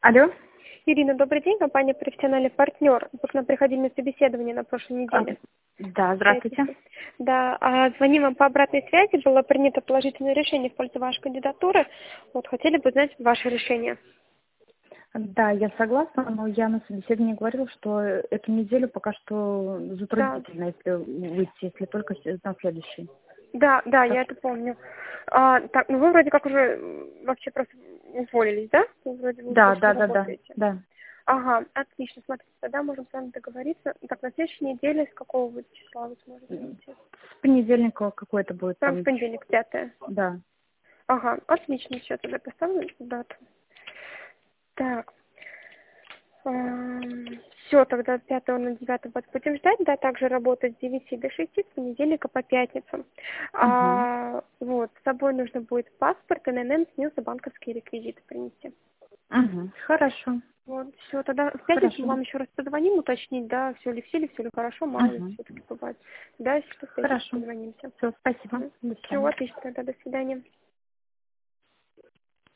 Алло. Ирина, добрый день, компания «Профессиональный партнер». Вы к нам приходили на собеседование на прошлой неделе. Да, здравствуйте. Да, звоним вам по обратной связи. Было принято положительное решение в пользу вашей кандидатуры. Вот, хотели бы знать ваше решение. Да, я согласна, но я на собеседовании говорила, что эту неделю пока что Да, затруднительно, если выйти, если только на следующий. да, Так я что- это помню. Так, ну вы вроде как уже вообще просто уволились, да? Вы вроде бы Да, больше не да, да, да, работаете. да. Ага, отлично. Смотрите, тогда можем с вами договориться. Так, на следующей неделе с какого вы числа вы сможете выйти? С понедельника какой-то будет Прям в выйти. понедельник, 5. Да. Ага, отлично, все, тогда поставлю дату. Так, все, тогда 5 на 9 вас будем ждать, да, также работать с 9 до 6, с понедельника по пятницу. Угу. Вот, с собой нужно будет паспорт, ННН, снился, банковские реквизиты принести. Угу. Хорошо. Вот, все, тогда в пятницу Хорошо. вам еще раз позвоним, уточнить, да, все ли в силе, все ли хорошо, мало ли Угу. все-таки бывает. Да, если что, в пятницу Хорошо. позвонимся. Все, спасибо. До Все, свидания. отлично, тогда до свидания.